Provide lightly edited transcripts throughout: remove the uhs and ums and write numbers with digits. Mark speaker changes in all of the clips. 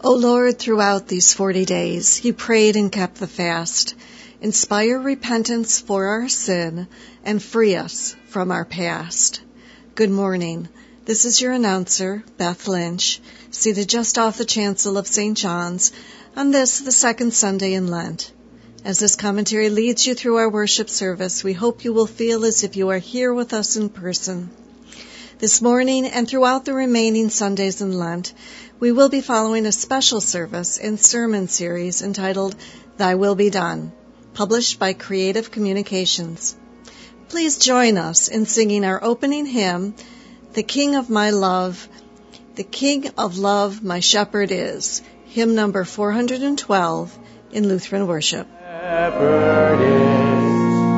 Speaker 1: O Lord, throughout these 40 days, he prayed and kept the fast. Inspire repentance for our sin and free us from our past. Good morning. This is your announcer, Beth Lynch, seated just off the chancel of St. John's on this, the second Sunday in Lent. As this commentary leads you through our worship service, we hope you will feel as if you are here with us in person. This morning and throughout the remaining Sundays in Lent, we will be following a special service and sermon series entitled Thy Will Be Done, published by Creative Communications. Please join us in singing our opening hymn, The King of My Love, The King of Love My Shepherd Is, hymn number 412 in Lutheran worship.
Speaker 2: Shepherd is.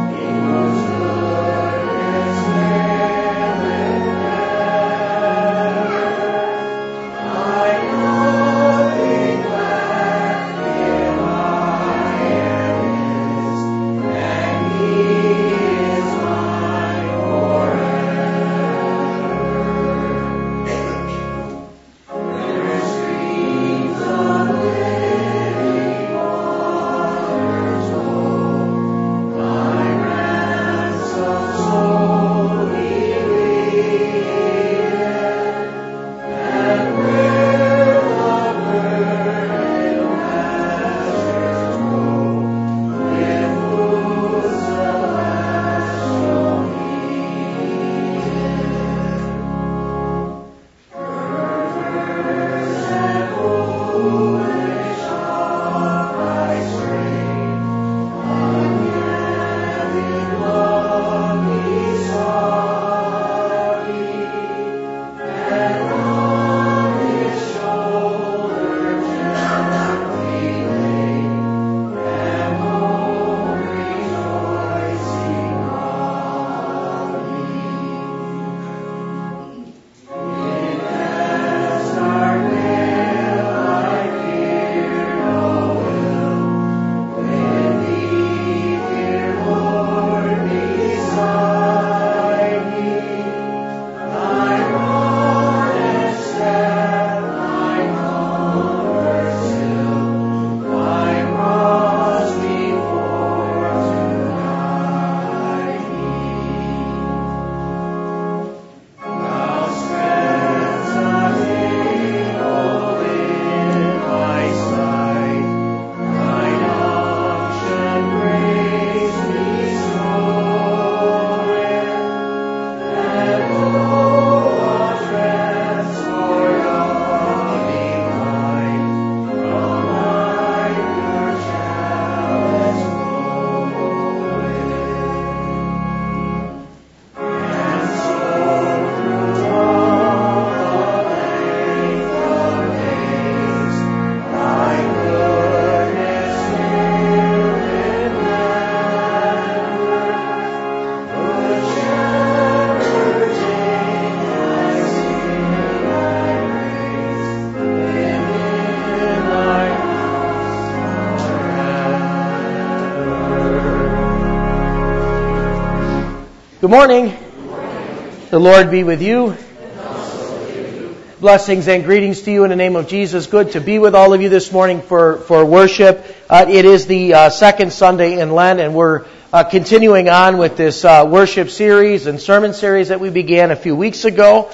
Speaker 2: Good morning. The Lord be with you. Blessings and greetings to you in the name of Jesus. Good to be with all of you this morning for worship. It is the second Sunday in Lent, and we're continuing on with this worship series and sermon series that we began a few weeks ago.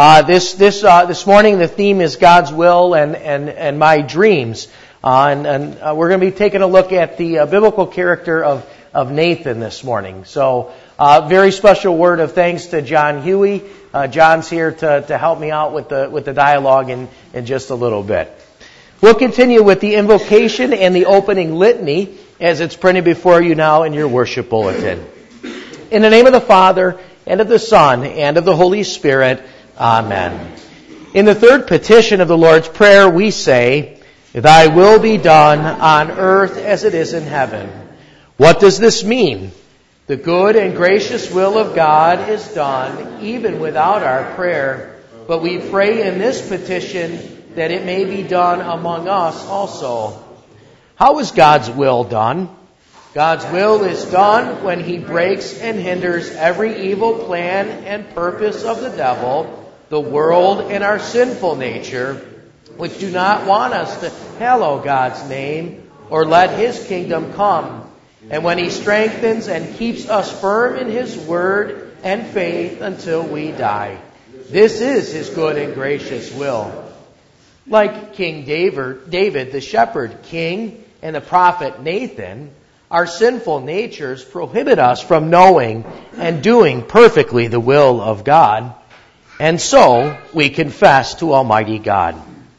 Speaker 2: This morning the theme is God's will and my dreams, and we're going to be taking a look at the biblical character of Nathan this morning. So. Very special word of thanks to John Huey. John's here to help me out with the dialogue in just a little bit. We'll continue with the invocation and the opening litany as it's printed before you now in your worship bulletin. In the name of the Father, and of the Son, and of the Holy Spirit. Amen. In the third petition of the Lord's Prayer, we say, Thy will be done on earth as it is in heaven. What does this mean? The good and gracious will of God is done even without our prayer, but we pray in this petition that it may be done among us also. How is God's will done? God's will is done when He breaks and hinders every evil plan and purpose of the devil, the world, and our sinful nature, which do not want us to hallow God's name or let His kingdom come. And when He strengthens and keeps us firm in His word and faith until we die. This is His good and gracious will. Like King David, the shepherd king, and the prophet Nathan, our sinful natures prohibit us from knowing and doing perfectly the will of God. And so we confess to Almighty God.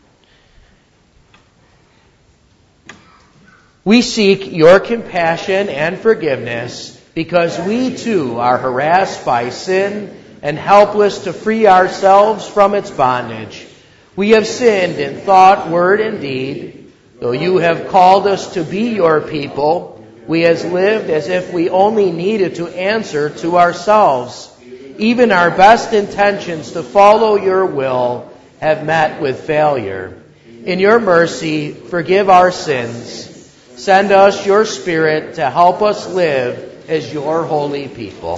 Speaker 2: We seek your compassion and forgiveness because we too are harassed by sin and helpless to free ourselves from its bondage. We have sinned in thought, word, and deed. Though you have called us to be your people, we have lived as if we only needed to answer to ourselves. Even our best intentions to follow your will have met with failure. In your mercy, forgive our sins. Send us your Spirit to help us live as your holy people.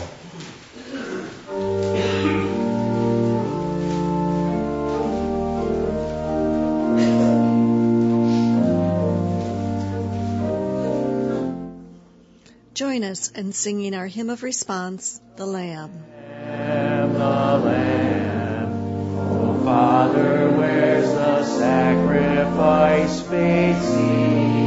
Speaker 1: Join us in singing our hymn of response, The Lamb.
Speaker 2: The Lamb, O Father, where's the sacrifice made seen?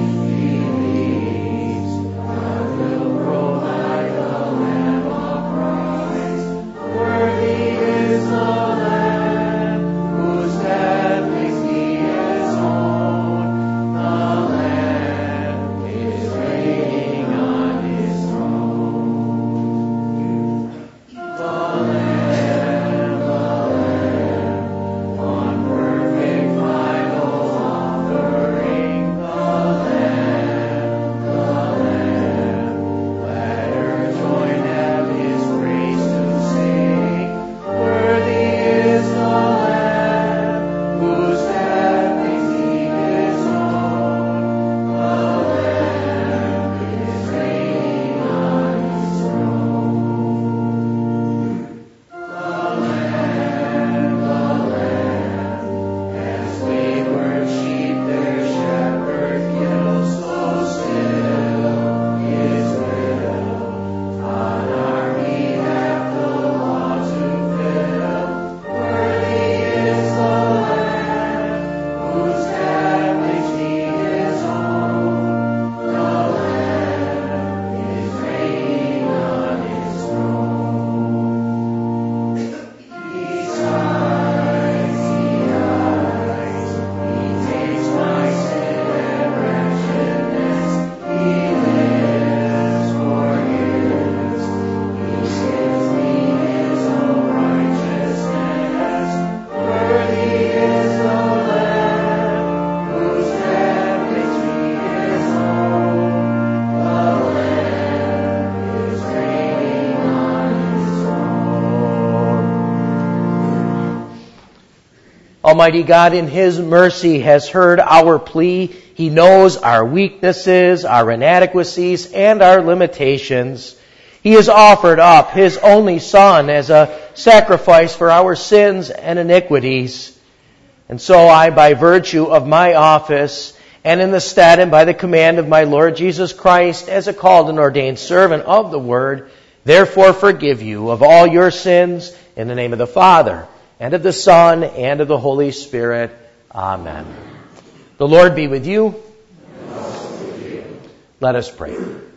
Speaker 2: Almighty God, in His mercy, has heard our plea. He knows our weaknesses, our inadequacies, and our limitations. He has offered up His only Son as a sacrifice for our sins and iniquities. And so I, by virtue of my office, and in the stead and by the command of my Lord Jesus Christ, as a called and ordained servant of the Word, therefore forgive you of all your sins in the name of the Father, and of the Son, and of the Holy Spirit. Amen. The Lord be with you.
Speaker 3: And also with you.
Speaker 2: Let us pray.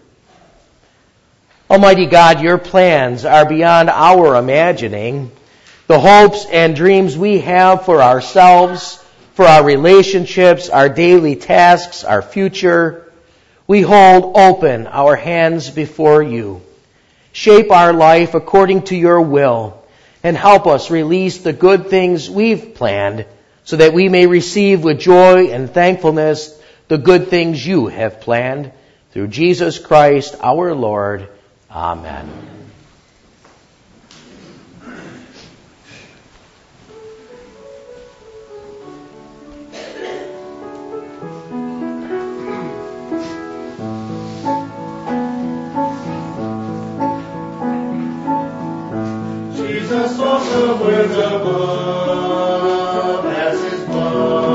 Speaker 2: Almighty God, your plans are beyond our imagining. The hopes and dreams we have for ourselves, for our relationships, our daily tasks, our future, we hold open our hands before you. Shape our life according to your will, and help us release the good things we've planned so that we may receive with joy and thankfulness the good things you have planned. Through Jesus Christ our Lord. Amen.
Speaker 3: Jesus spoke the words above as His blood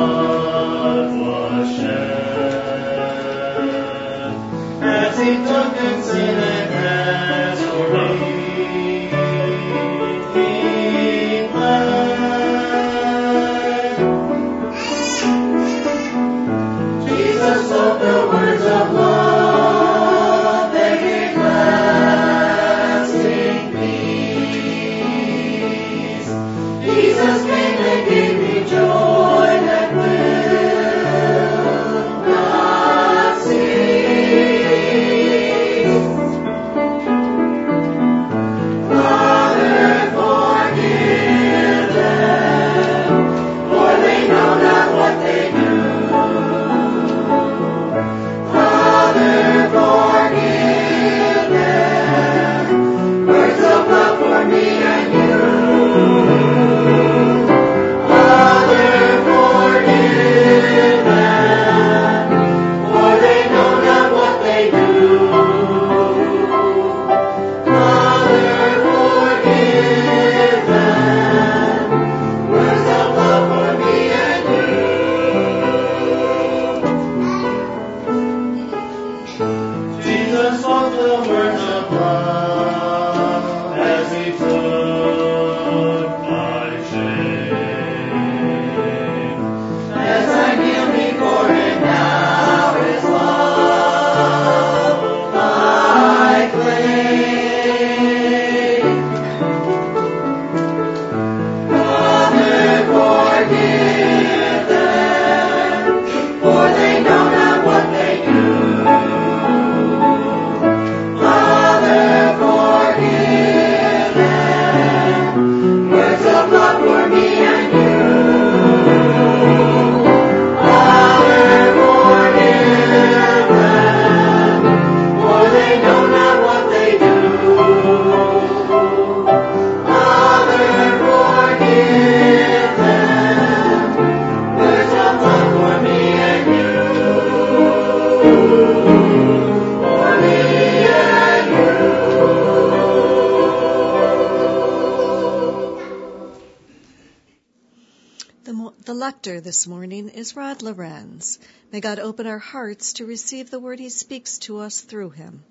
Speaker 1: instructor this morning is Rod Lorenz. May God open our hearts to receive the word he speaks to us through him.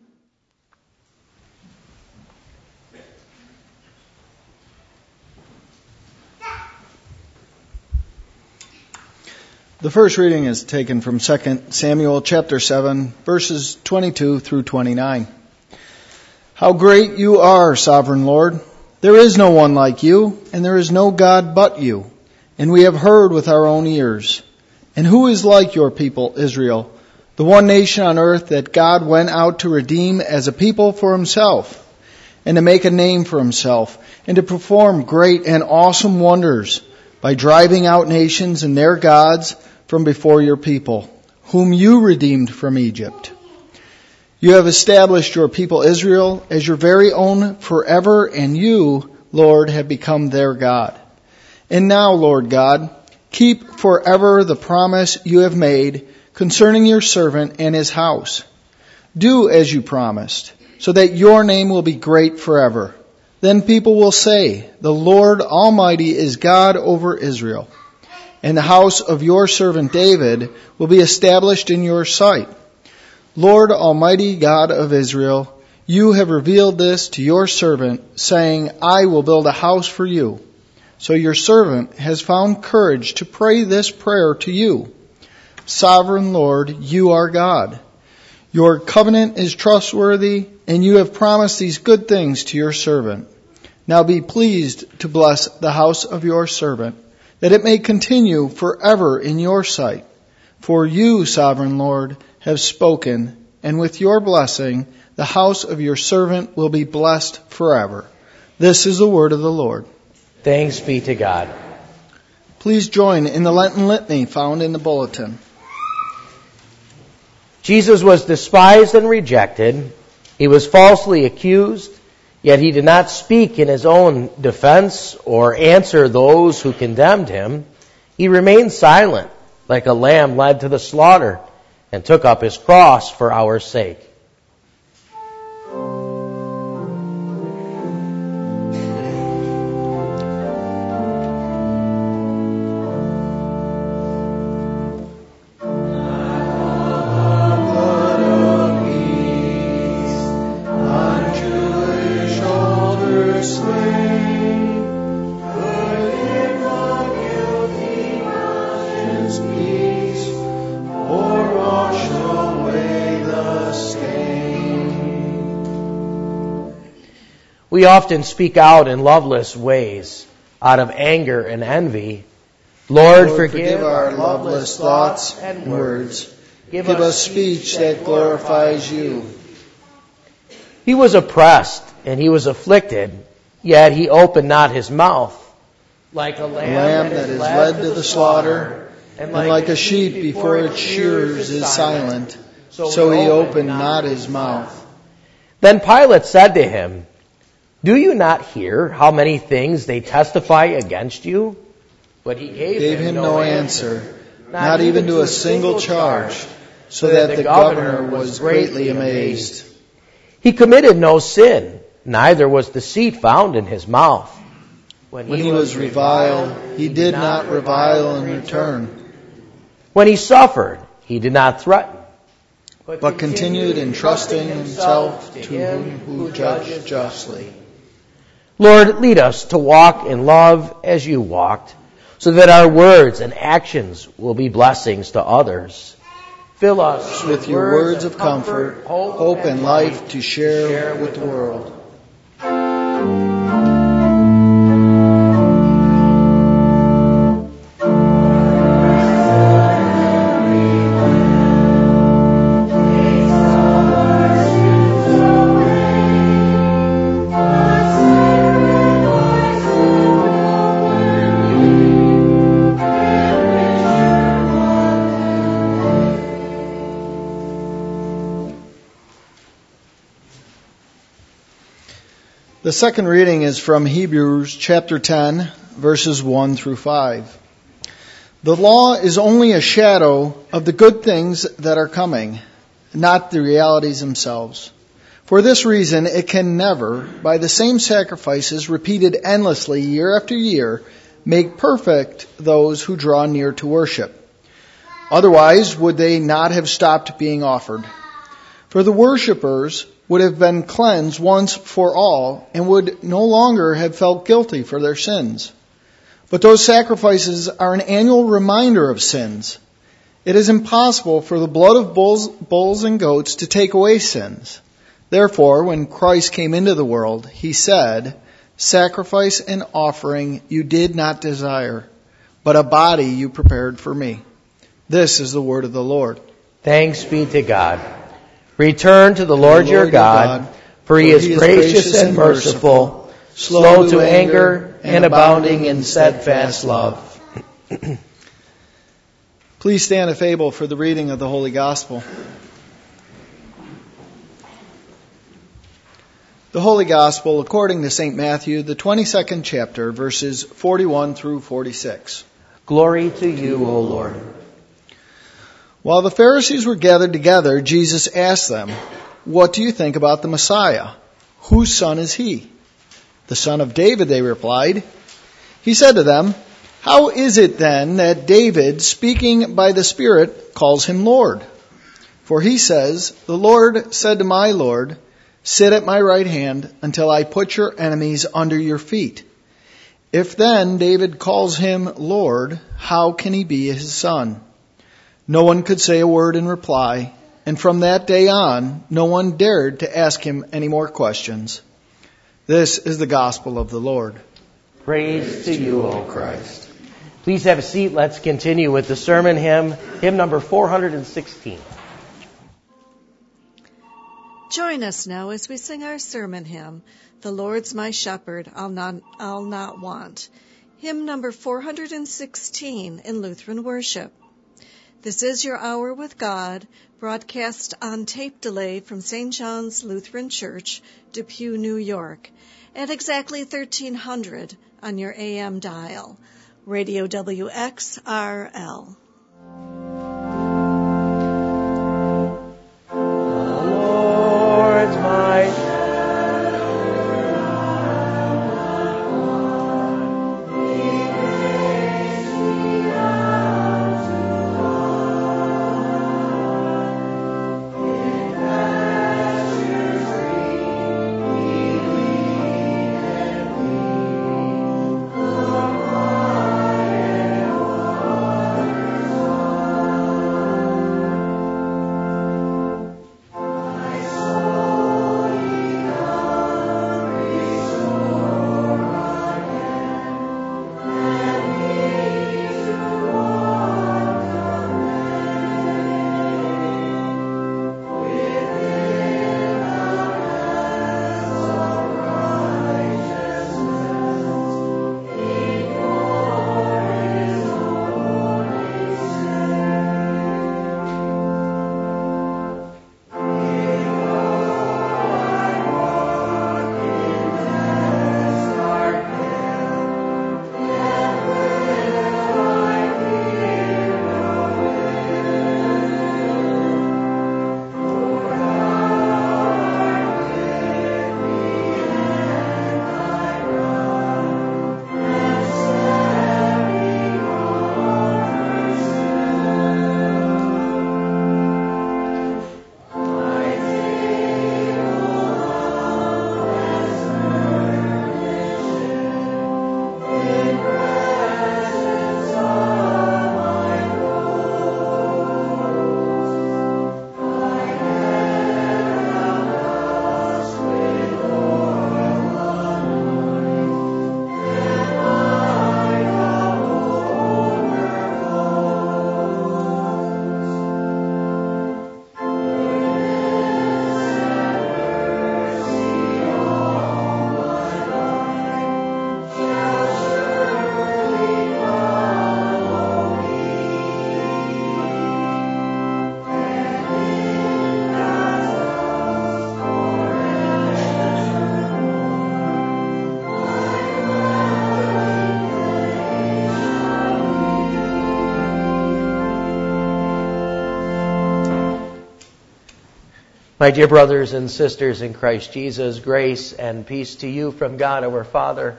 Speaker 4: The first reading is taken from 2 Samuel chapter 7, verses 22 through 29. How great you are, sovereign Lord! There is no one like you, and there is no God but you. And we have heard with our own ears. And who is like your people, Israel, the one nation on earth that God went out to redeem as a people for himself, and to make a name for himself, and to perform great and awesome wonders by driving out nations and their gods from before your people, whom you redeemed from Egypt. You have established your people Israel as your very own forever, and you, Lord, have become their God. And now, Lord God, keep forever the promise you have made concerning your servant and his house. Do as you promised, so that your name will be great forever. Then people will say, the Lord Almighty is God over Israel. And the house of your servant David will be established in your sight. Lord Almighty God of Israel, you have revealed this to your servant, saying, I will build a house for you. So your servant has found courage to pray this prayer to you. Sovereign Lord, you are God. Your covenant is trustworthy, and you have promised these good things to your servant. Now be pleased to bless the house of your servant, that it may continue forever in your sight. For you, sovereign Lord, have spoken, and with your blessing, the house of your servant will be blessed forever. This is the word of the Lord.
Speaker 2: Thanks be to God.
Speaker 4: Please join in the Lenten litany found in the bulletin.
Speaker 2: Jesus was despised and rejected. He was falsely accused, yet he did not speak in his own defense or answer those who condemned him. He remained silent, like a lamb led to the slaughter, and took up his cross for our sake. We often speak out in loveless ways, out of anger and envy. Lord, forgive
Speaker 4: our loveless thoughts and words. Give us speech that glorifies you.
Speaker 2: He was oppressed and he was afflicted, yet he opened not his mouth. Like a lamb
Speaker 4: that is led to the slaughter, and like a sheep before its shearers is silent, so he opened not his mouth.
Speaker 2: Then Pilate said to him, do you not hear how many things they testify against you? But he gave
Speaker 4: him no answer, not even to a single charge, so that the governor was greatly amazed.
Speaker 2: He committed no sin, neither was deceit found in his mouth.
Speaker 4: When he was reviled, he did not revile in return.
Speaker 2: When he suffered, he did not threaten,
Speaker 4: but continued entrusting himself to him who judged justly.
Speaker 2: Lord, lead us to walk in love as you walked, so that our words and actions will be blessings to others. Fill us
Speaker 4: with your words of comfort, hope, and life to share with the world. The second reading is from Hebrews chapter 10, verses 1 through 5. The law is only a shadow of the good things that are coming, not the realities themselves. For this reason, it can never, by the same sacrifices repeated endlessly year after year, make perfect those who draw near to worship. Otherwise, would they not have stopped being offered? For the worshippers would have been cleansed once for all and would no longer have felt guilty for their sins. But those sacrifices are an annual reminder of sins. It is impossible for the blood of bulls and goats to take away sins. Therefore, when Christ came into the world, he said, "Sacrifice and offering you did not desire, but a body you prepared for me." This is the word of the Lord.
Speaker 2: Thanks be to God. Return to the Lord your God, for he is gracious and merciful, slow to anger, and abounding in steadfast love.
Speaker 4: Please stand if able for the reading of the Holy Gospel. The Holy Gospel according to St. Matthew, the 22nd chapter, verses 41 through 46.
Speaker 2: Glory to you, O Lord.
Speaker 4: While the Pharisees were gathered together, Jesus asked them, "What do you think about the Messiah? Whose son is he?" "The son of David," they replied. He said to them, "How is it then that David, speaking by the Spirit, calls him Lord? For he says, 'The Lord said to my Lord, sit at my right hand until I put your enemies under your feet.' If then David calls him Lord, how can he be his son?" No one could say a word in reply, and from that day on, no one dared to ask him any more questions. This is the gospel of the Lord.
Speaker 2: Praise to you, O Christ. Please have a seat. Let's continue with the sermon hymn, hymn number 416.
Speaker 1: Join us now as we sing our sermon hymn, "The Lord's My Shepherd, I'll not want." Hymn number 416 in Lutheran worship. This is your Hour with God, broadcast on tape delay from St. John's Lutheran Church, Depew, New York, at exactly 1300 on your AM dial. Radio WXRL.
Speaker 2: Lord's my My dear brothers and sisters in Christ Jesus, grace and peace to you from God our Father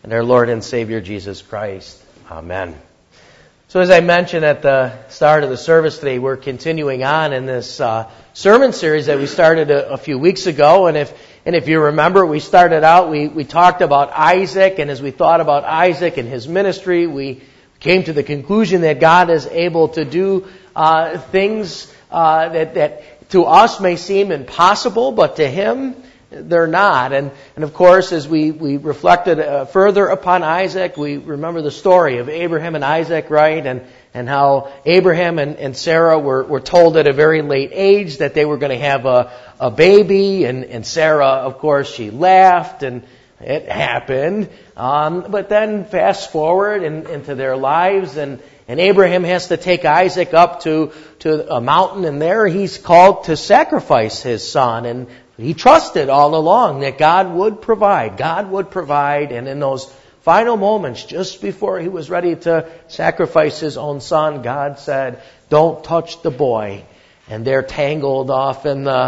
Speaker 2: and our Lord and Savior Jesus Christ. Amen. So as I mentioned at the start of the service today, we're continuing on in this sermon series that we started a few weeks ago. And if you remember, we started out, we talked about Isaac, and as we thought about Isaac and his ministry, we came to the conclusion that God is able to do things that to us may seem impossible, but to him, they're not. And of course, as we reflected further upon Isaac, we remember the story of Abraham and Isaac, right? And how Abraham and Sarah were told at a very late age that they were going to have a baby. And Sarah, of course, she laughed, and it happened. But then fast forward into their lives, and Abraham has to take Isaac up to a mountain, and there he's called to sacrifice his son. And he trusted all along that God would provide. God would provide. And in those final moments, just before he was ready to sacrifice his own son, God said, "Don't touch the boy." And they're tangled off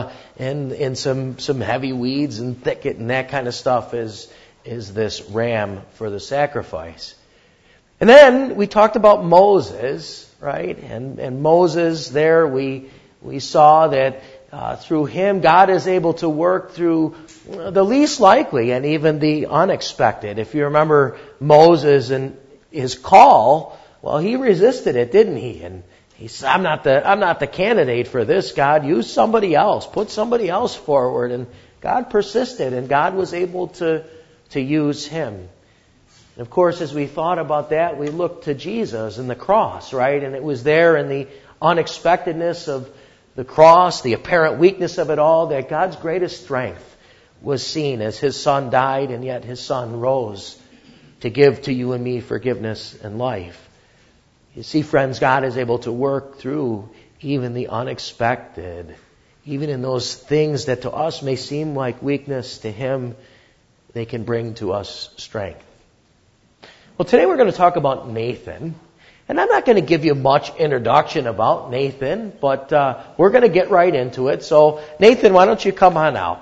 Speaker 2: in some heavy weeds and thicket and that kind of stuff is this ram for the sacrifice. And then we talked about Moses, right? And Moses there, we saw that through him, God is able to work through the least likely and even the unexpected. If you remember Moses and his call, well, he resisted it, didn't he? And he said, I'm not the candidate for this, God. Use somebody else. Put somebody else forward. And God persisted, and God was able to use him. And of course, as we thought about that, we looked to Jesus and the cross, right? And it was there in the unexpectedness of the cross, the apparent weakness of it all, that God's greatest strength was seen as his son died, and yet his son rose to give to you and me forgiveness and life. You see, friends, God is able to work through even the unexpected, even in those things that to us may seem like weakness. To him, they can bring to us strength. Well, today we're going to talk about Nathan. And I'm not going to give you much introduction about Nathan, but we're going to get right into it. So, Nathan, why don't you come on out?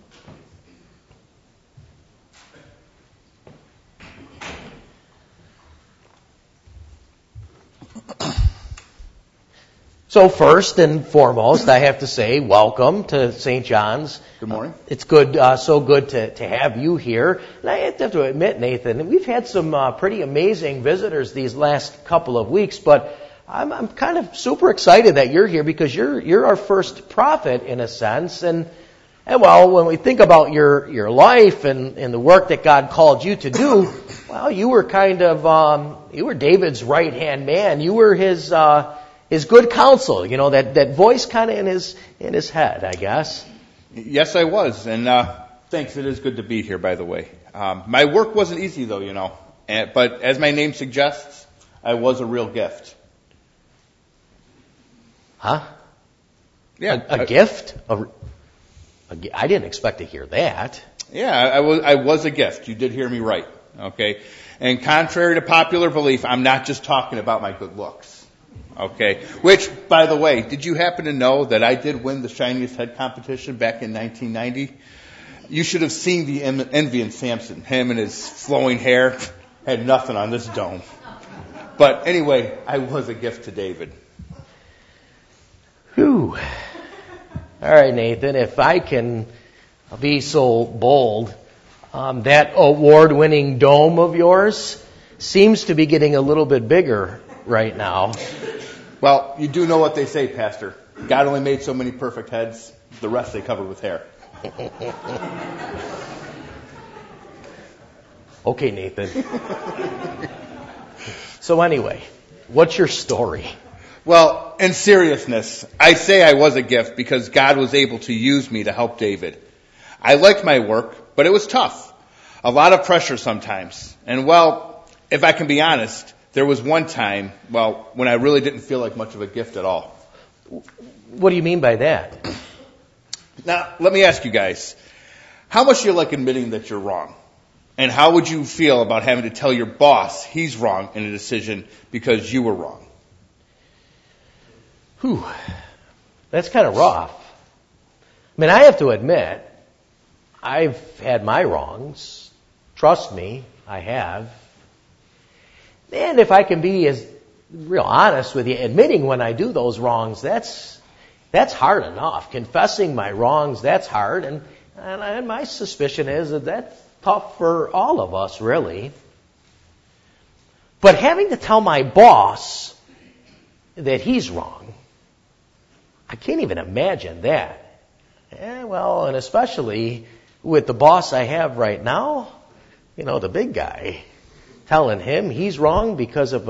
Speaker 2: So first and foremost, I have to say welcome to St. John's.
Speaker 3: Good morning.
Speaker 2: It's good, so good to have you here. And I have to admit, Nathan, we've had some pretty amazing visitors these last couple of weeks, but I'm kind of super excited that you're here because you're our first prophet in a sense. And well, when we think about your life and the work that God called you to do, well, you were kind of you were David's right-hand man. You were his good counsel, you know, that voice kind of in his head, I guess.
Speaker 3: Yes, I was. And thanks, it is good to be here, by the way. My work wasn't easy, though, you know. But as my name suggests, I was a real gift.
Speaker 2: Huh?
Speaker 3: Yeah.
Speaker 2: A gift? I didn't expect to hear that.
Speaker 3: Yeah, I was a gift. You did hear me right. Okay? And contrary to popular belief, I'm not just talking about my good looks. Okay. Which, by the way, did you happen to know that I did win the shiniest head competition back in 1990? You should have seen the envy in Samson. Him and his flowing hair had nothing on this dome. But anyway, I was a gift to David.
Speaker 2: Whew. All right, Nathan, if I can be so bold, that award-winning dome of yours seems to be getting a little bit bigger right now.
Speaker 3: Well, you do know what they say, Pastor. God only made so many perfect heads. The rest they covered with hair.
Speaker 2: Okay, Nathan. So anyway, what's your story?
Speaker 3: Well, in seriousness, I say I was a gift because God was able to use me to help David. I liked my work, but it was tough. A lot of pressure sometimes. And well, if I can be honest, there was one time, well, when I really didn't feel like much of a gift at all.
Speaker 2: What do you mean by that?
Speaker 3: Now, let me ask you guys, how much do you like admitting that you're wrong? And how would you feel about having to tell your boss he's wrong in a decision because you were wrong?
Speaker 2: Whew. That's kind of rough. I mean, I have to admit, I've had my wrongs. Trust me, I have. And if I can be as real honest with you, admitting when I do those wrongs, that's hard enough. Confessing my wrongs, that's hard. And my suspicion is that that's tough for all of us, really. But having to tell my boss that he's wrong, I can't even imagine that. And especially with the boss I have right now, the big guy, telling him he's wrong because of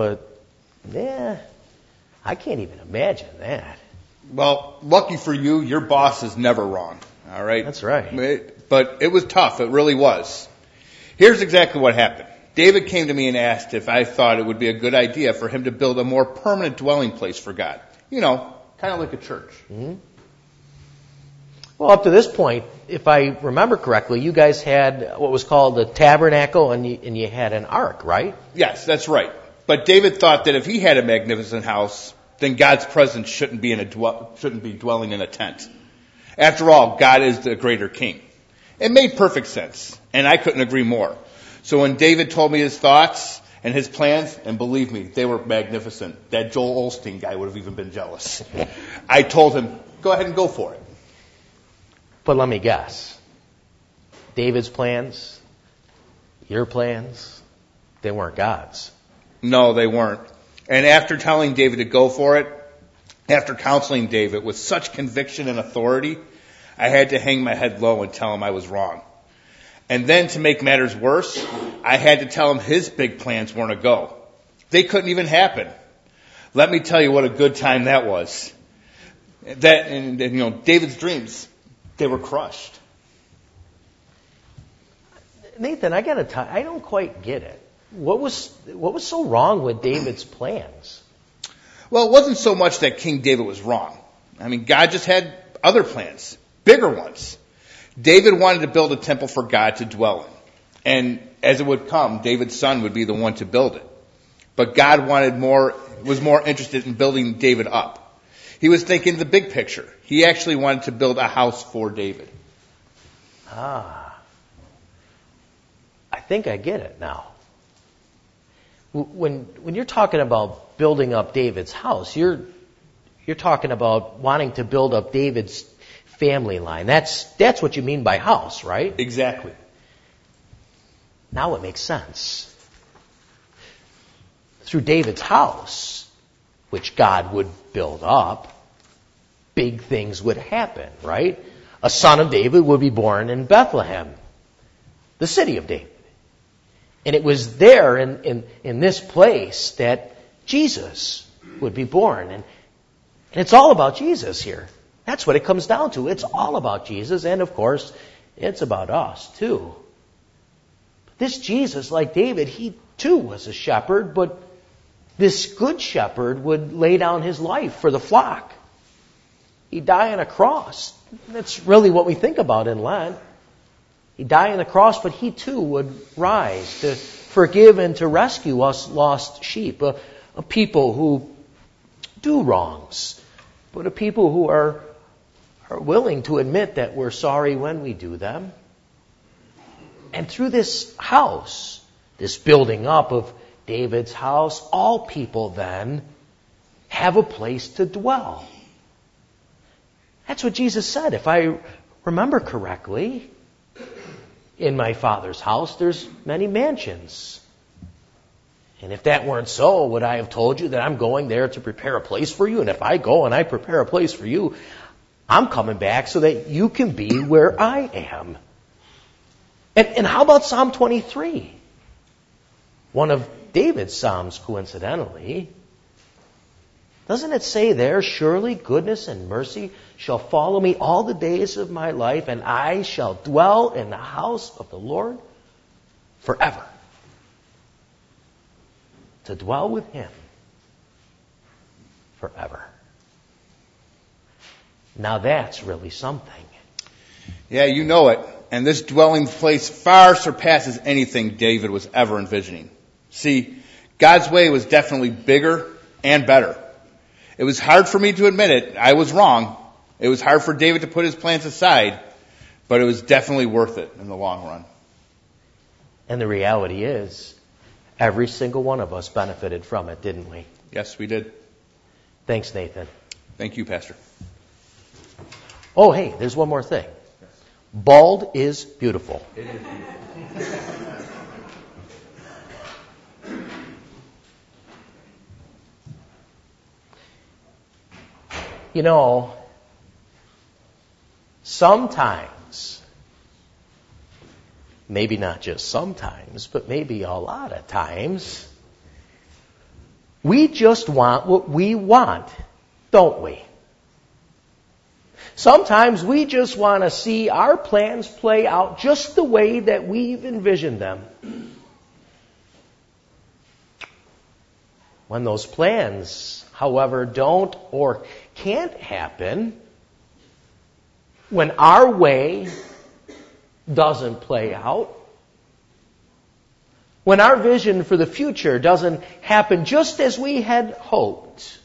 Speaker 2: I can't even imagine that.
Speaker 3: Well, lucky for you, your boss is never wrong. All right?
Speaker 2: That's right.
Speaker 3: But it was tough. It really was. Here's exactly what happened. David came to me and asked if I thought it would be a good idea for him to build a more permanent dwelling place for God. Kind of like a church.
Speaker 2: Mm-hmm. Well, up to this point, if I remember correctly, you guys had what was called the tabernacle and you had an ark, right?
Speaker 3: Yes, that's right. But David thought that if he had a magnificent house, then God's presence shouldn't be dwelling in a tent. After all, God is the greater king. It made perfect sense, and I couldn't agree more. So when David told me his thoughts and his plans, and believe me, they were magnificent. That Joel Osteen guy would have even been jealous. I told him, go ahead and go for it.
Speaker 2: But let me guess. David's plans, your plans, they weren't God's.
Speaker 3: No, they weren't. And after telling David to go for it, after counseling David with such conviction and authority, I had to hang my head low and tell him I was wrong. And then to make matters worse, I had to tell him his big plans weren't a go. They couldn't even happen. Let me tell you what a good time that was. David's dreams, they were crushed.
Speaker 2: Nathan, I gotta tell you, I don't quite get it. What was so wrong with David's plans?
Speaker 3: Well, it wasn't so much that King David was wrong. God just had other plans, bigger ones. David wanted to build a temple for God to dwell in. And as it would come, David's son would be the one to build it. But God was more interested in building David up. He was thinking the big picture. He actually wanted to build a house for David.
Speaker 2: I think I get it now. When you're talking about building up David's house, you're talking about wanting to build up David's family line. That's what you mean by house, right?
Speaker 3: Exactly.
Speaker 2: Now it makes sense. Through David's house, which God would build up, big things would happen, right? A son of David would be born in Bethlehem, the city of David. And it was there in this place that Jesus would be born. And it's all about Jesus here. That's what it comes down to. It's all about Jesus. And, of course, it's about us, too. This Jesus, like David, he, too, was a shepherd. But this good shepherd would lay down his life for the flock. He'd die on a cross. That's really what we think about in Lent. He'd die on the cross, but he too would rise to forgive and to rescue us lost sheep, a people who do wrongs, but a people who are willing to admit that we're sorry when we do them. And through this house, this building up of David's house, all people then have a place to dwell. That's what Jesus said, if I remember correctly. In my Father's house, there's many mansions. And if that weren't so, would I have told you that I'm going there to prepare a place for you? And if I go and I prepare a place for you, I'm coming back so that you can be where I am. And how about Psalm 23? One of David's Psalms, coincidentally. Doesn't it say there, surely goodness and mercy shall follow me all the days of my life, and I shall dwell in the house of the Lord forever. To dwell with Him forever. Now that's really something.
Speaker 3: Yeah, you know it. And this dwelling place far surpasses anything David was ever envisioning. See, God's way was definitely bigger and better. It was hard for me to admit it. I was wrong. It was hard for David to put his plans aside, but it was definitely worth it in the long run.
Speaker 2: And the reality is, every single one of us benefited from it, didn't we?
Speaker 3: Yes, we did.
Speaker 2: Thanks, Nathan.
Speaker 3: Thank you, Pastor.
Speaker 2: Oh, hey, there's one more thing. Bald is beautiful.
Speaker 3: It is beautiful.
Speaker 2: You know, sometimes, maybe not just sometimes, but maybe a lot of times, we just want what we want, don't we? Sometimes we just want to see our plans play out just the way that we've envisioned them. When those plans, however, don't or can't happen, when our way doesn't play out, when our vision for the future doesn't happen just as we had hoped,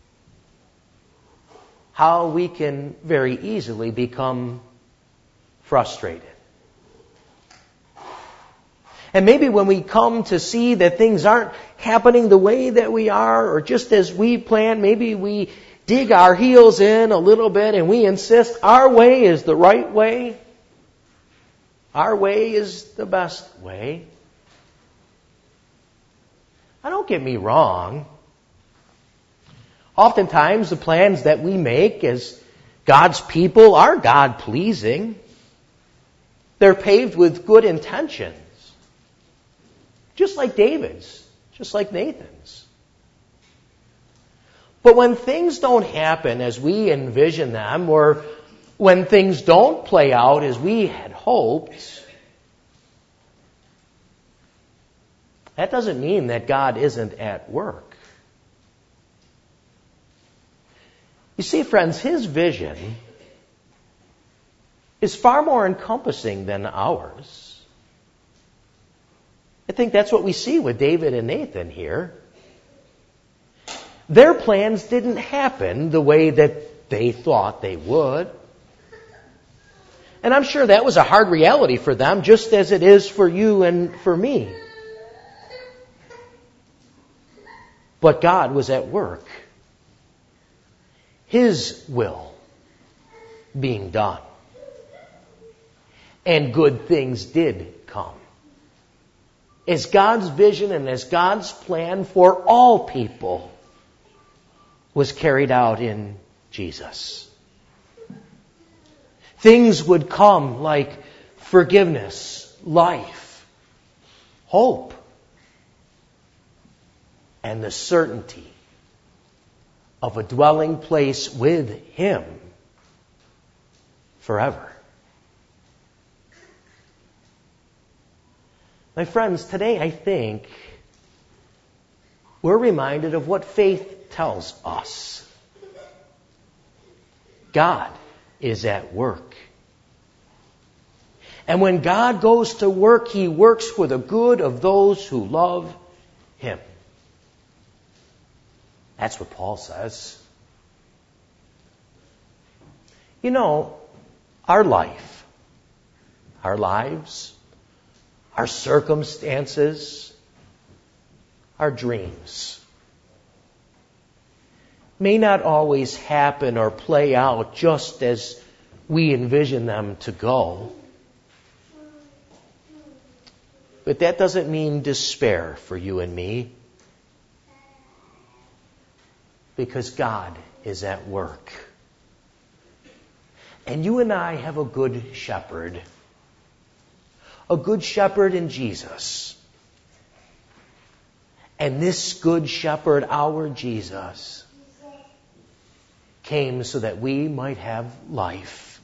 Speaker 2: how we can very easily become frustrated. And maybe when we come to see that things aren't happening the way that we are or just as we planned, maybe we dig our heels in a little bit and we insist our way is the right way. Our way is the best way. Now, don't get me wrong. Oftentimes the plans that we make as God's people are God-pleasing. They're paved with good intentions. Just like David's, just like Nathan's. But when things don't happen as we envision them, or when things don't play out as we had hoped, that doesn't mean that God isn't at work. You see, friends, His vision is far more encompassing than ours. I think that's what we see with David and Nathan here. Their plans didn't happen the way that they thought they would. And I'm sure that was a hard reality for them, just as it is for you and for me. But God was at work. His will being done. And good things did come. As God's vision and as God's plan for all people was carried out in Jesus. Things would come like forgiveness, life, hope, and the certainty of a dwelling place with Him forever. My friends, today I think we're reminded of what faith tells us. God is at work. And when God goes to work, He works for the good of those who love Him. That's what Paul says. You know, our life, our lives, our circumstances, our dreams may not always happen or play out just as we envision them to go. But that doesn't mean despair for you and me, because God is at work. And you and I have a good shepherd. A good shepherd in Jesus. And this good shepherd, our Jesus, came so that we might have life.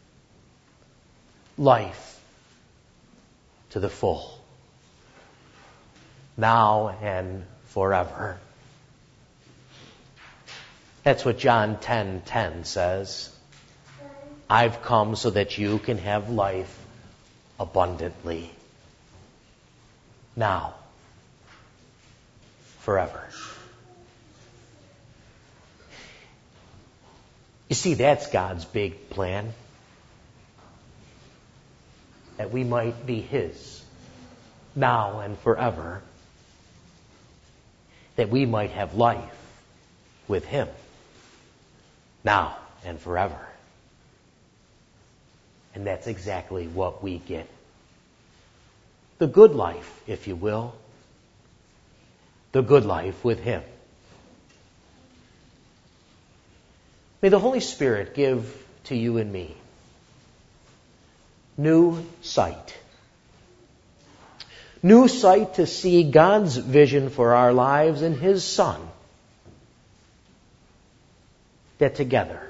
Speaker 2: Life to the full. Now and forever. That's what John 10:10 says. I've come so that you can have life abundantly. Now. Forever. You see, that's God's big plan. That we might be His. now and forever, that we might have life with him now and forever. And that's exactly what we get. The good life, if you will. The good life with him. May the Holy Spirit give to you and me new sight. New sight to see God's vision for our lives in his Son. That together,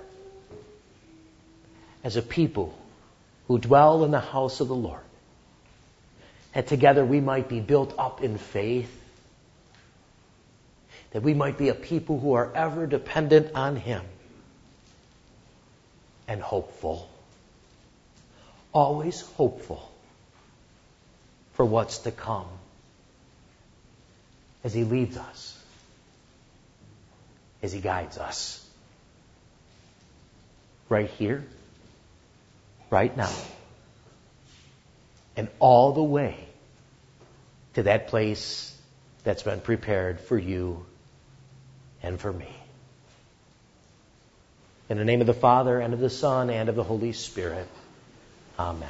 Speaker 2: as a people who dwell in the house of the Lord, that together we might be built up in faith, that we might be a people who are ever dependent on him and hopeful, always hopeful for what's to come as he leads us, as he guides us, right here, right now, and all the way to that place that's been prepared for you and for me. In the name of the Father, and of the Son, and of the Holy Spirit. Amen.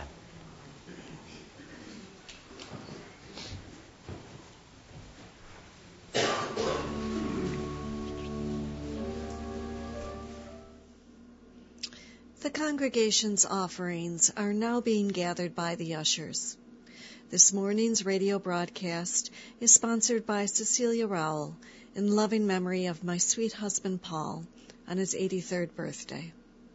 Speaker 1: The congregation's offerings are now being gathered by the ushers. This morning's radio broadcast is sponsored by Cecilia Rowell in loving memory of my sweet husband Paul on his 83rd birthday.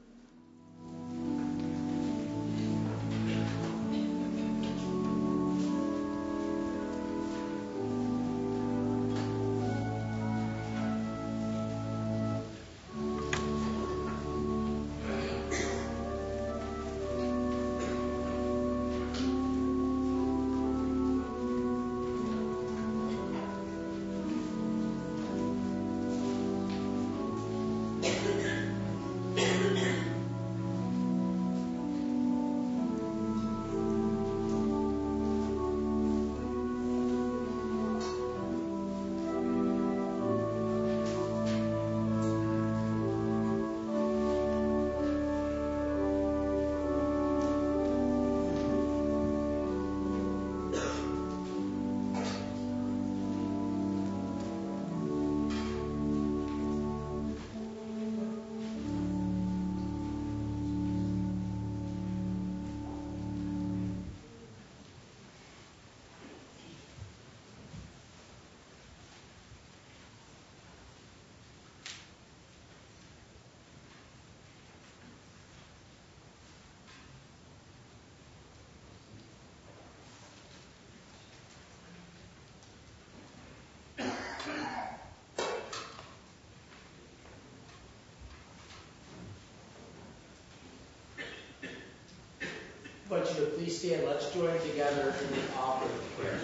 Speaker 2: I invite you to please stand. Let's join together in the offering of prayer.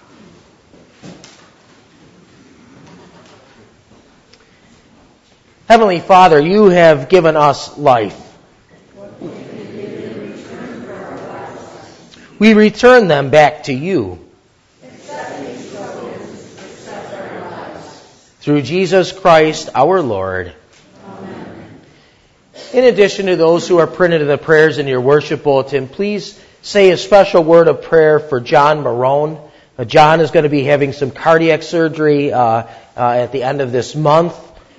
Speaker 2: Heavenly Father, you have given us life. We return them back to you. Through Jesus Christ our Lord. In addition to those who are printed in the prayers in your worship bulletin, please say a special word of prayer for John Marone. John is going to be having some cardiac surgery at the end of this month.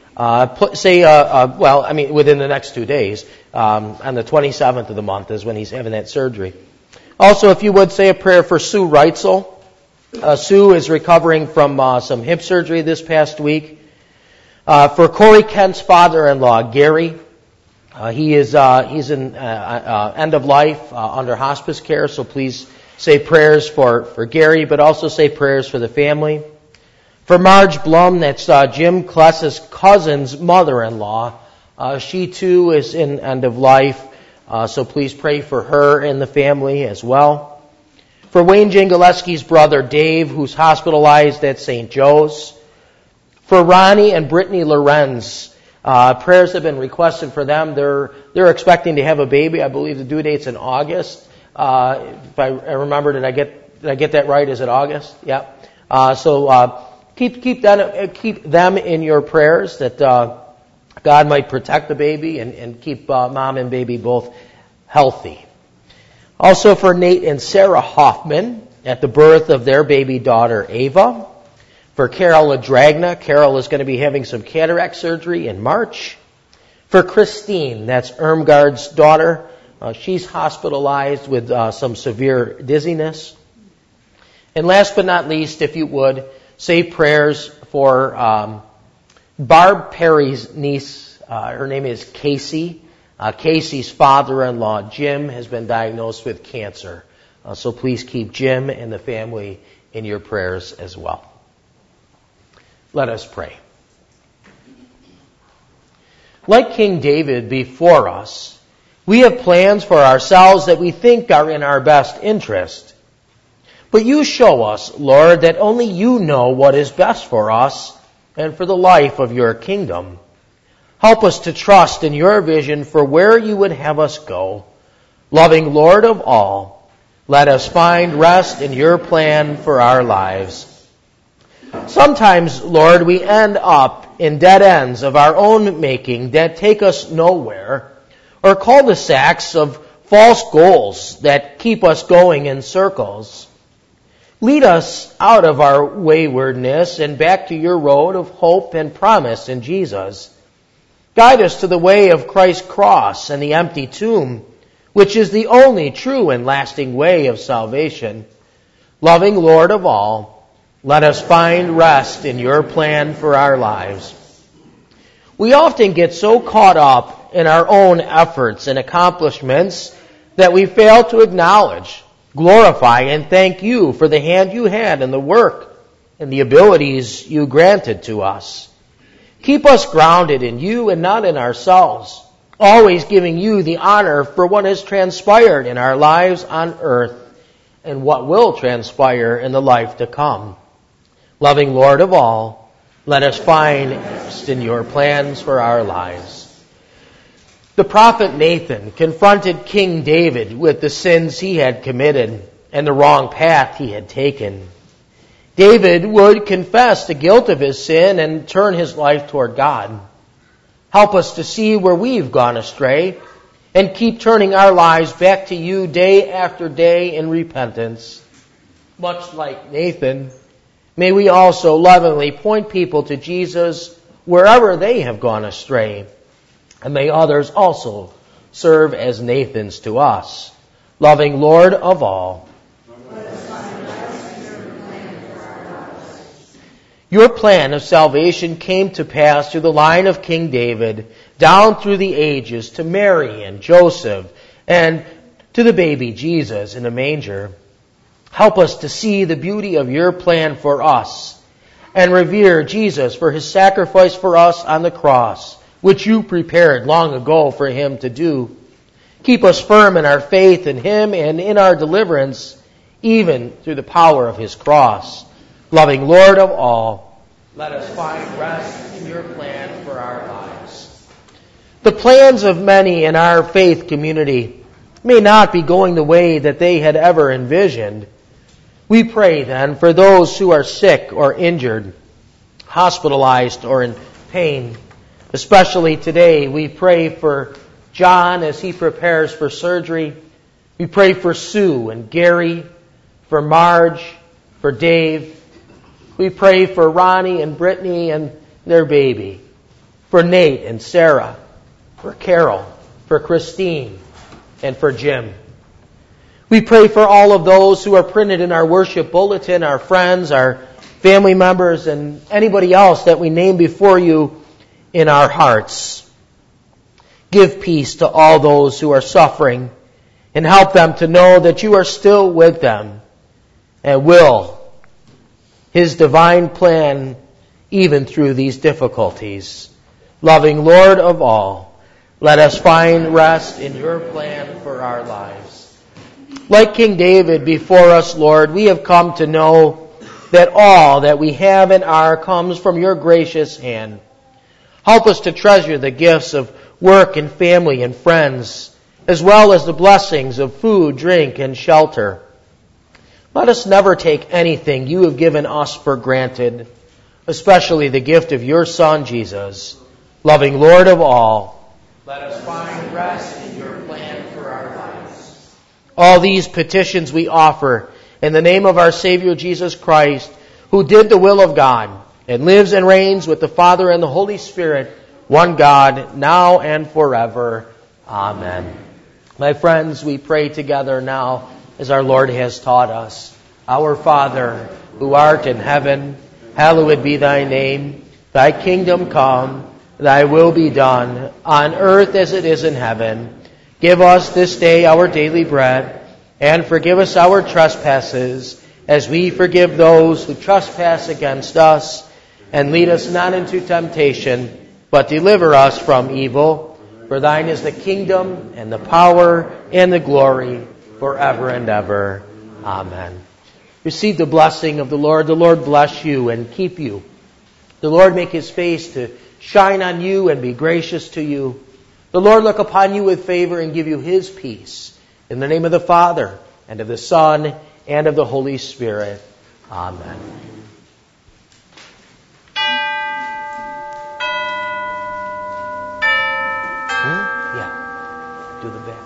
Speaker 2: Within the next 2 days. On the 27th of the month is when he's having that surgery. Also, if you would say a prayer for Sue Reitzel. Sue is recovering from some hip surgery this past week. For Corey Kent's father-in-law, Gary. He's in end of life under hospice care, so please say prayers for Gary, but also say prayers for the family. For Marge Blum, that's Jim Kless's cousin's mother-in-law. She too is in end of life, so please pray for her and the family as well. For Wayne Jangaleski's brother Dave, who's hospitalized at St. Joe's. For Ronnie and Brittany Lorenz. Prayers have been requested for them. They're expecting to have a baby. I believe the due date's in August. If I remember, did I get Did I get that right? Is it August? Yeah. So keep them in your prayers, that God might protect the baby and keep mom and baby both healthy. Also for Nate and Sarah Hoffman at the birth of their baby daughter Ava. For Carol Ladragna, Carol is going to be having some cataract surgery in March. For Christine, that's Irmgard's daughter, she's hospitalized with some severe dizziness. And last but not least, if you would, say prayers for Barb Perry's niece. Her name is Casey. Casey's father-in-law, Jim, has been diagnosed with cancer. So please keep Jim and the family in your prayers as well. Let us pray. Like King David before us, we have plans for ourselves that we think are in our best interest. But you show us, Lord, that only you know what is best for us and for the life of your kingdom. Help us to trust in your vision for where you would have us go. Loving Lord of all, let us find rest in your plan for our lives. Sometimes, Lord, we end up in dead ends of our own making that take us nowhere, or cul-de-sacs of false goals that keep us going in circles. Lead us out of our waywardness and back to your road of hope and promise in Jesus. Guide us to the way of Christ's cross and the empty tomb, which is the only true and lasting way of salvation. Loving Lord of all, let us find rest in your plan for our lives. We often get so caught up in our own efforts and accomplishments that we fail to acknowledge, glorify, and thank you for the hand you had in the work and the abilities you granted to us. Keep us grounded in you and not in ourselves, always giving you the honor for what has transpired in our lives on earth and what will transpire in the life to come. Loving Lord of all, let us find rest in your plans for our lives. The prophet Nathan confronted King David with the sins he had committed and the wrong path he had taken. David would confess the guilt of his sin and turn his life toward God. Help us to see where we've gone astray and keep turning our lives back to you day after day in repentance. Much like Nathan, may we also lovingly point people to Jesus wherever they have gone astray. And may others also serve as Nathans to us. Loving Lord of all, your plan of salvation came to pass through the line of King David, down through the ages to Mary and Joseph, and to the baby Jesus in a manger. Help us to see the beauty of your plan for us, and revere Jesus for his sacrifice for us on the cross, which you prepared long ago for him to do. Keep us firm in our faith in him and in our deliverance, even through the power of his cross. Loving Lord of all, let us find rest in your plan for our lives. The plans of many in our faith community may not be going the way that they had ever envisioned. We pray then for those who are sick or injured, hospitalized or in pain. Especially today, we pray for John as he prepares for surgery. We pray for Sue and Gary, for Marge, for Dave. We pray for Ronnie and Brittany and their baby, for Nate and Sarah, for Carol, for Christine, and for Jim. We pray for all of those who are printed in our worship bulletin, our friends, our family members, and anybody else that we name before you in our hearts. Give peace to all those who are suffering and help them to know that you are still with them and will his divine plan even through these difficulties. Loving Lord of all, let us find rest in your plan for our lives. Like King David before us, Lord, we have come to know that all that we have and are comes from your gracious hand. Help us to treasure the gifts of work and family and friends, as well as the blessings of food, drink, and shelter. Let us never take anything you have given us for granted, especially the gift of your Son, Jesus, loving Lord of all. Let us find rest in your plan for our lives. All these petitions we offer in the name of our Savior Jesus Christ, who did the will of God and lives and reigns with the Father and the Holy Spirit, one God, now and forever. Amen. My friends, we pray together now as our Lord has taught us. Our Father, who art in heaven, hallowed be thy name. Thy kingdom come, thy will be done, on earth as it is in heaven. Give us this day our daily bread, and forgive us our trespasses, as we forgive those who trespass against us. And lead us not into temptation, but deliver us from evil. For thine is the kingdom, and the power, and the glory, forever and ever. Amen. Receive the blessing of the Lord. The Lord bless you and keep you. The Lord make his face to shine on you and be gracious to you. The Lord look upon you with favor and give you his peace. In the name of the Father, and of the Son, and of the Holy Spirit. Amen. Yeah. Do the back.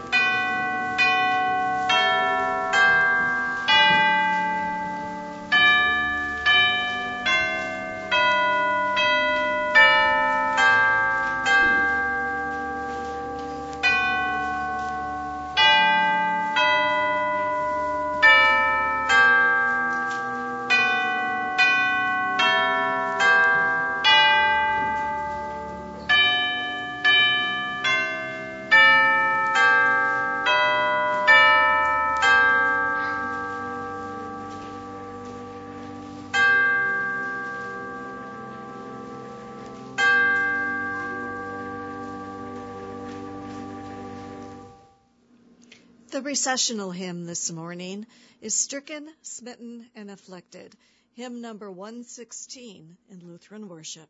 Speaker 1: The recessional hymn this morning is Stricken, Smitten, and Afflicted, hymn number 116 in Lutheran worship.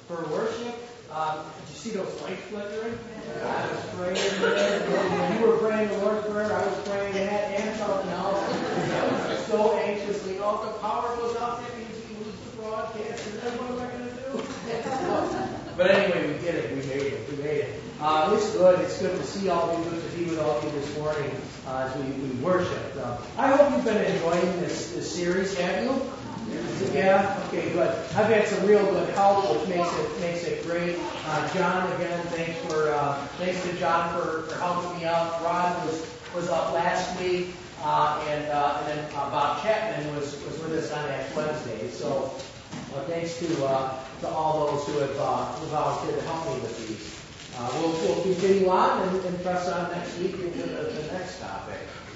Speaker 2: for worship. Did you see those lights flickering? I was praying there. When you were praying the Lord's Prayer, I was praying that and something else. I was so anxiously, if the power goes out, that means we lose the broadcast, and then what am I going to do? But anyway, we did it. We made it. It's good. It's good to see all of you. Good to be with all of you this morning as we worship. I hope you've been enjoying this series, have you? Yeah? Okay, good. I've had some real good help, which makes it great. John, again, thanks to John for helping me out. Rod was up last week, and then Bob Chapman was with us on Ash Wednesday. So thanks to all those who have volunteered to help me with these. We'll continue on and press on next week into the next topic.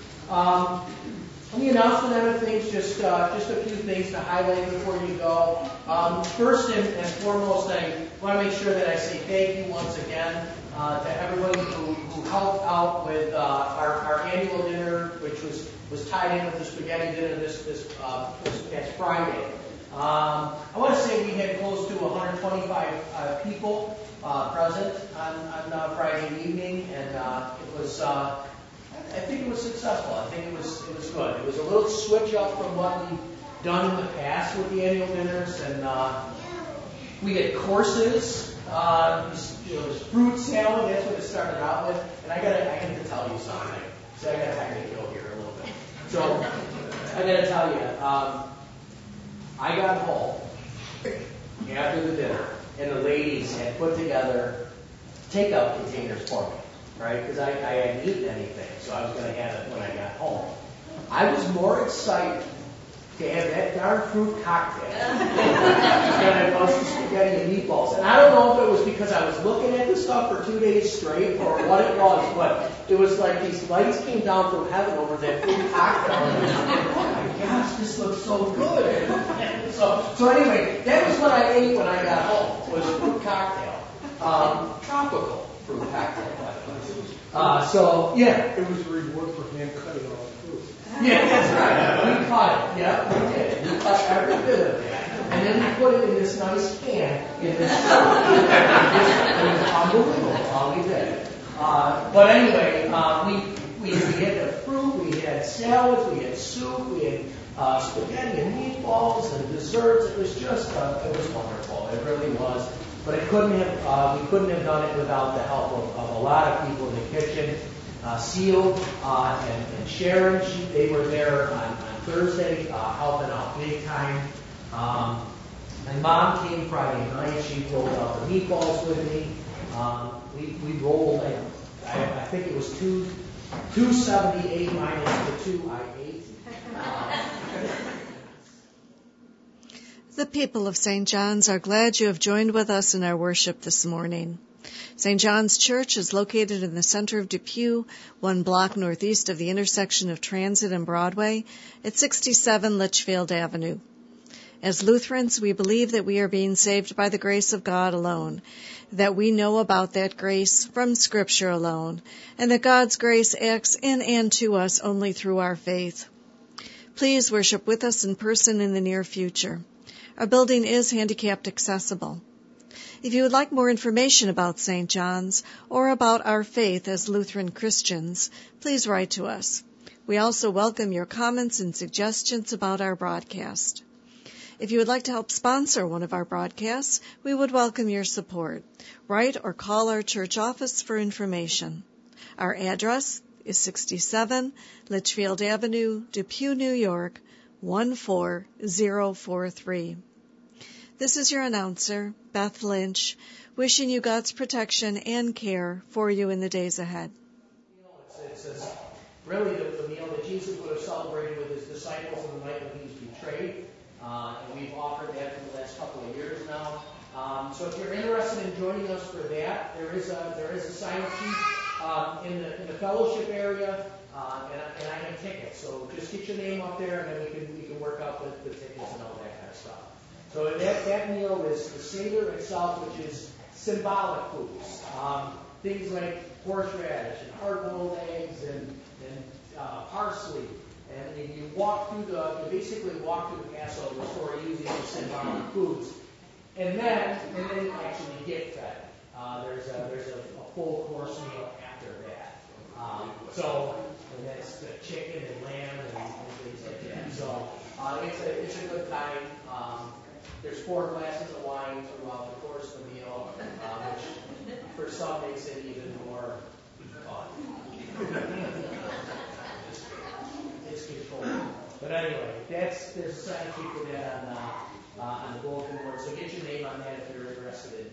Speaker 2: The announcement of things, just a few things to highlight before you go. First and foremost, I want to make sure that I say thank you once again to everybody who helped out with our annual dinner, which was tied in with the spaghetti dinner this past Friday. I want to say we had close to 125 people present on Friday evening, and it was. I think it was successful. I think it was good. It was a little switch up from what we've done in the past with the annual dinners, and we had courses. There's fruit salad. That's what it started out with. And I got to tell you something. So I got to technical here a little bit. So I got to tell you, I got home after the dinner, and the ladies had put together takeout containers for me. Right? Because I hadn't eaten anything, so I was going to have it when I got home. I was more excited to have that darn fruit cocktail than I was the spaghetti and meatballs. And I don't know if it was because I was looking at this stuff for 2 days straight or what it was, but it was like these lights came down from heaven over that fruit cocktail. And oh my gosh, this looks so good. So anyway, that was what I ate when I got home, was fruit cocktail. Tropical fruit cocktail.
Speaker 5: It was a reward for hand cutting all the fruit.
Speaker 2: Yeah, that's right. We cut it. Yeah, we did. We cut every bit of it. And then we put it in this nice can. It was unbelievable all we did. But anyway, we had the fruit, we had salads, we had soup, we had spaghetti and meatballs and desserts. It was just, it was wonderful. It really was. But we couldn't have done it without the help of a lot of people in the kitchen. Seal and Sharon, they were there on Thursday helping out big time. My mom came Friday night. She rolled out the meatballs with me. We rolled, I think it was 278 minus the 2 I ate.
Speaker 1: The people of St. John's are glad you have joined with us in our worship this morning. St. John's Church is located in the center of Depew, 1 block northeast of the intersection of Transit and Broadway at 67 Litchfield Avenue. As Lutherans, we believe that we are being saved by the grace of God alone, that we know about that grace from Scripture alone, and that God's grace acts in and to us only through our faith. Please worship with us in person in the near future. Our building is handicapped accessible. If you would like more information about St. John's or about our faith as Lutheran Christians, please write to us. We also welcome your comments and suggestions about our broadcast. If you would like to help sponsor one of our broadcasts, we would welcome your support. Write or call our church office for information. Our address is 67 Litchfield Avenue, Depew, New York, 14043. This is your announcer, Beth Lynch, wishing you God's protection and care for you in the days ahead.
Speaker 2: It's really the meal that Jesus would have celebrated with his disciples on the night when he was betrayed. And we've offered that for the last couple of years now. So if you're interested in joining us for that, there is a sign-up sheet in the fellowship area. And I have tickets, so just get your name up there, and then we can work out the tickets and all that kind of stuff. So that meal is the Seder itself, which is symbolic foods, things like horseradish and hard-boiled eggs and parsley, and you basically walk through the Passover story using the symbolic foods. And then
Speaker 6: There's a full course meal after that. And that's the chicken and lamb and things like that. So it's a good time. There's 4 glasses of wine throughout the course of the meal, which for some makes it even more fun. It's controlled. But anyway, there's a sign sheet for that on the bulletin board. So get your name on that if you're interested